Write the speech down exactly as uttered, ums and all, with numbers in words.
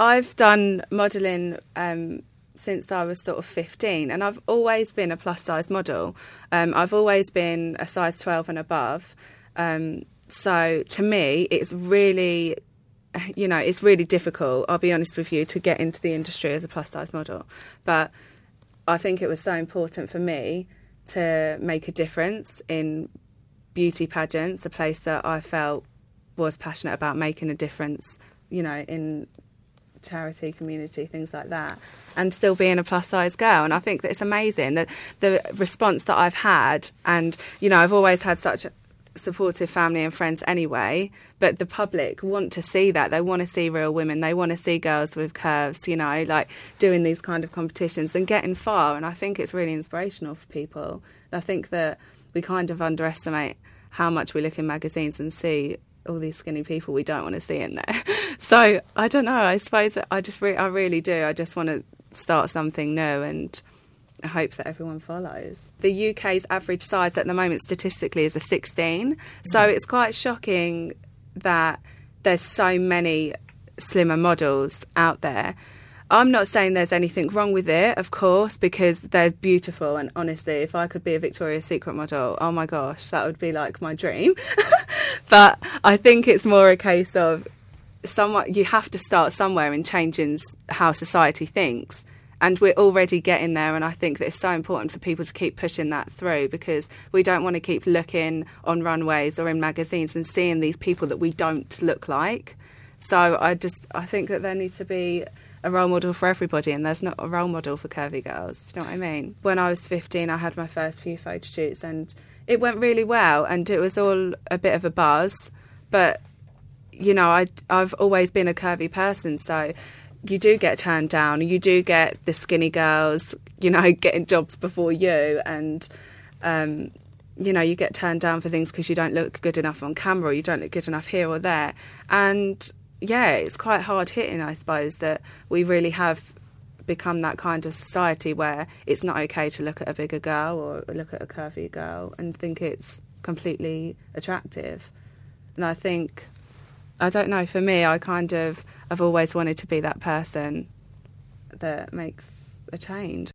I've done modelling um, since I was sort of fifteen, and I've always been a plus-size model. Um, I've always been a size twelve and above. Um, so to me, it's really, you know, it's really difficult, I'll be honest with you, to get into the industry as a plus-size model. But I think it was so important for me to make a difference in beauty pageants, a place that I felt was passionate about making a difference, you know, in charity, community, things like that, and still being a plus size girl. And I think that it's amazing that the response that I've had, and, you know, I've always had such a supportive family and friends anyway, but the public want to see that. They want to see real women. They want to see girls with curves, you know, like doing these kind of competitions and getting far. And I think it's really inspirational for people. I think that we kind of underestimate how much we look in magazines and see all these skinny people we don't want to see in there. So I don't know, I suppose I just re- I really do. I just want to start something new, and I hope that everyone follows. The U K's average size at the moment statistically is a sixteen. So it's quite shocking that there's so many slimmer models out there. I'm not saying there's anything wrong with it, of course, because they're beautiful, and honestly, if I could be a Victoria's Secret model, oh my gosh, that would be like my dream. But I think it's more a case of somewhat, you have to start somewhere in changing how society thinks. And we're already getting there, and I think that it's so important for people to keep pushing that through, because we don't want to keep looking on runways or in magazines and seeing these people that we don't look like. So I just, I think that there needs to be a role model for everybody, and there's not a role model for curvy girls. Do you know what I mean? When I was fifteen, I had my first few photo shoots, and it went really well, and it was all a bit of a buzz. But, you know, I, I've always been a curvy person, so you do get turned down. You do get the skinny girls, you know, getting jobs before you, and, um, you know, you get turned down for things because you don't look good enough on camera, or you don't look good enough here or there. And yeah, it's quite hard hitting, I suppose, that we really have become that kind of society where it's not okay to look at a bigger girl or look at a curvy girl and think it's completely attractive. And I think, I don't know, for me, I kind of, I've always wanted to be that person that makes a change.